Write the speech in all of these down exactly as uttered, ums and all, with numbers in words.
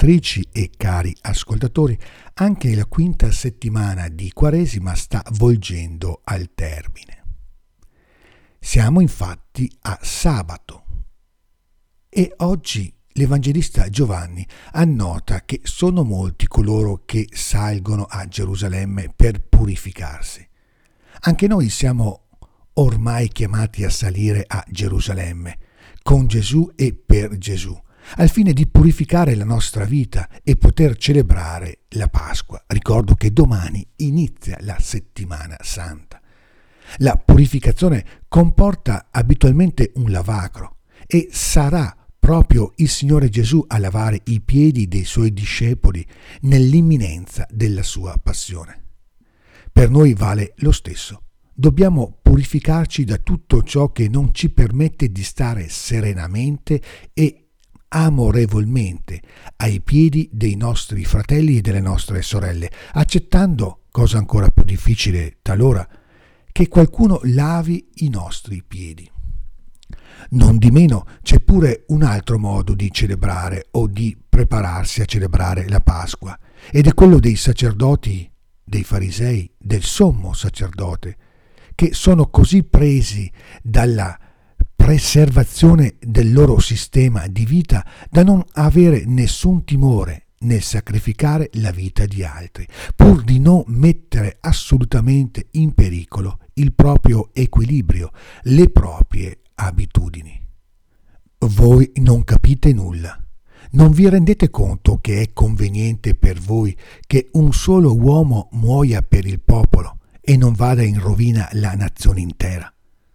ascoltatrici e cari ascoltatori, anche la quinta settimana di Quaresima sta volgendo al termine. Siamo infatti a sabato e oggi l'Evangelista Giovanni annota che sono molti coloro che salgono a Gerusalemme per purificarsi. Anche noi siamo ormai chiamati a salire a Gerusalemme, con Gesù e per Gesù, al fine di purificare la nostra vita e poter celebrare la Pasqua. Ricordo che domani inizia la settimana santa. La purificazione comporta abitualmente un lavacro e sarà proprio il Signore Gesù a lavare i piedi dei Suoi discepoli nell'imminenza della Sua passione. Per noi vale lo stesso. Dobbiamo purificarci da tutto ciò che non ci permette di stare serenamente e amorevolmente ai piedi dei nostri fratelli e delle nostre sorelle, accettando, cosa ancora più difficile talora, che qualcuno lavi i nostri piedi. Non di meno c'è pure un altro modo di celebrare o di prepararsi a celebrare la Pasqua, ed è quello dei sacerdoti, dei farisei, del sommo sacerdote, che sono così presi dalla preservazione del loro sistema di vita da non avere nessun timore nel sacrificare la vita di altri, pur di non mettere assolutamente in pericolo il proprio equilibrio, le proprie abitudini. Voi non capite nulla. Non vi rendete conto che è conveniente per voi che un solo uomo muoia per il popolo e non vada in rovina la nazione intera?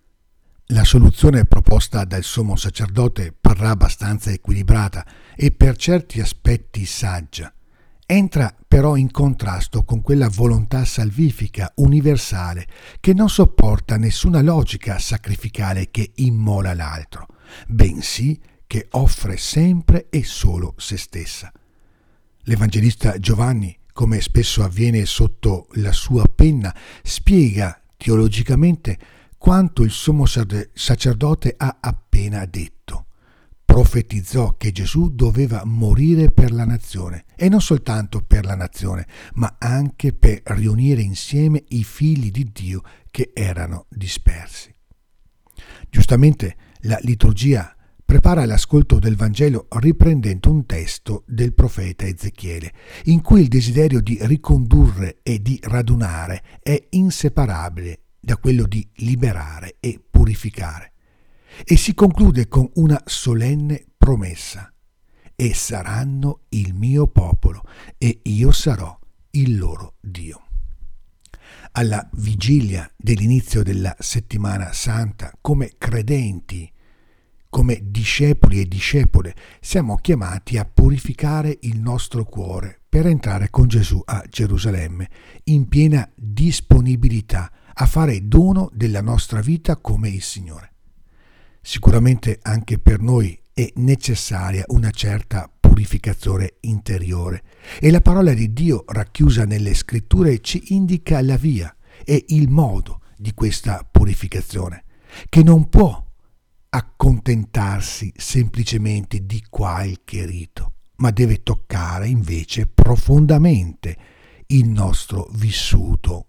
La soluzione proposta dal sommo sacerdote parrà abbastanza equilibrata e per certi aspetti saggia. Entra però in contrasto con quella volontà salvifica universale che non sopporta nessuna logica sacrificale che immola l'altro, bensì che offre sempre e solo se stessa. L'Evangelista Giovanni, come spesso avviene sotto la sua penna, spiega teologicamente quanto il sommo sacerdote ha appena detto. Profetizzò che Gesù doveva morire per la nazione, e non soltanto per la nazione, ma anche per riunire insieme i figli di Dio che erano dispersi. Giustamente la liturgia prepara l'ascolto del Vangelo riprendendo un testo del profeta Ezechiele, in cui il desiderio di ricondurre e di radunare è inseparabile da quello di liberare e purificare. E si conclude con una solenne promessa: e saranno il mio popolo e io sarò il loro Dio. Alla vigilia dell'inizio della settimana santa, come credenti, come discepoli e discepole, siamo chiamati a purificare il nostro cuore per entrare con Gesù a Gerusalemme, in piena disponibilità a fare dono della nostra vita come il Signore. Sicuramente anche per noi è necessaria una certa purificazione interiore e la parola di Dio racchiusa nelle scritture ci indica la via e il modo di questa purificazione, che non può accontentarsi semplicemente di qualche rito, ma deve toccare invece profondamente il nostro vissuto.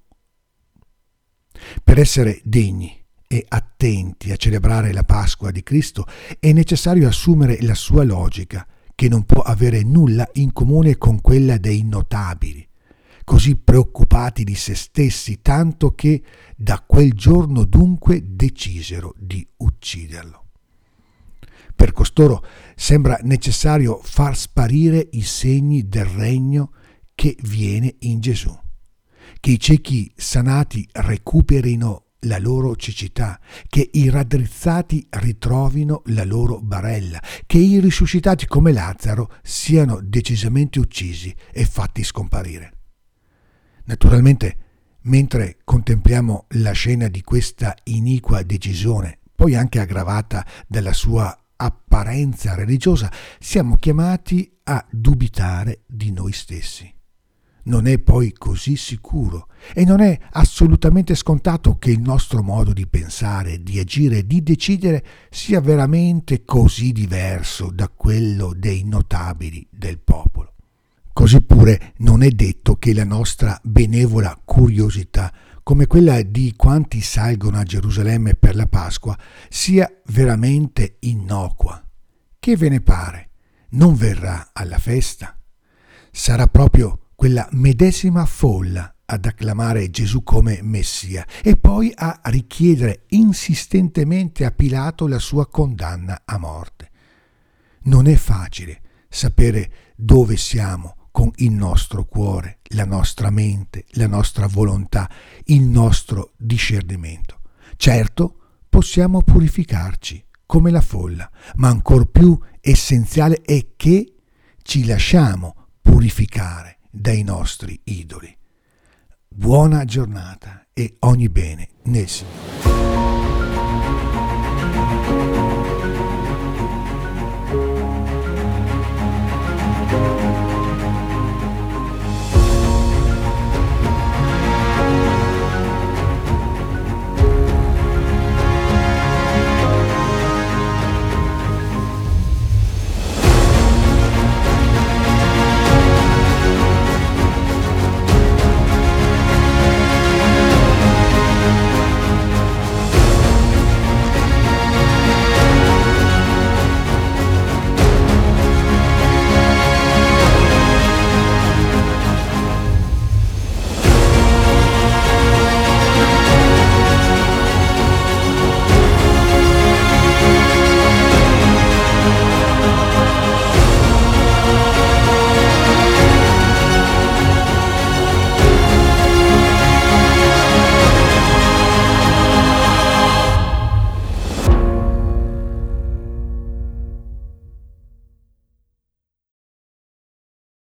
Per essere degni e attenti a celebrare la Pasqua di Cristo è necessario assumere la sua logica, che non può avere nulla in comune con quella dei notabili, così preoccupati di se stessi tanto che da quel giorno dunque decisero di ucciderlo. Per costoro sembra necessario far sparire i segni del regno che viene in Gesù, che i ciechi sanati recuperino la loro cecità, che i raddrizzati ritrovino la loro barella, che i risuscitati come Lazzaro siano decisamente uccisi e fatti scomparire. Naturalmente, mentre contempliamo la scena di questa iniqua decisione, poi anche aggravata dalla sua apparenza religiosa, siamo chiamati a dubitare di noi stessi. Non è poi così sicuro e non è assolutamente scontato che il nostro modo di pensare, di agire, di decidere sia veramente così diverso da quello dei notabili del popolo. Così pure non è detto che la nostra benevola curiosità, come quella di quanti salgono a Gerusalemme per la Pasqua, sia veramente innocua. Che ve ne pare? Non verrà alla festa? Sarà proprio quella medesima folla ad acclamare Gesù come Messia e poi a richiedere insistentemente a Pilato la sua condanna a morte. Non è facile sapere dove siamo con il nostro cuore, la nostra mente, la nostra volontà, il nostro discernimento. Certo, possiamo purificarci come la folla, ma ancor più essenziale è che ci lasciamo purificare dai nostri idoli. Buona giornata e ogni bene nel Signore.